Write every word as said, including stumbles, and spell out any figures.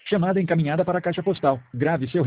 Chamada encaminhada para a caixa postal. Grave seu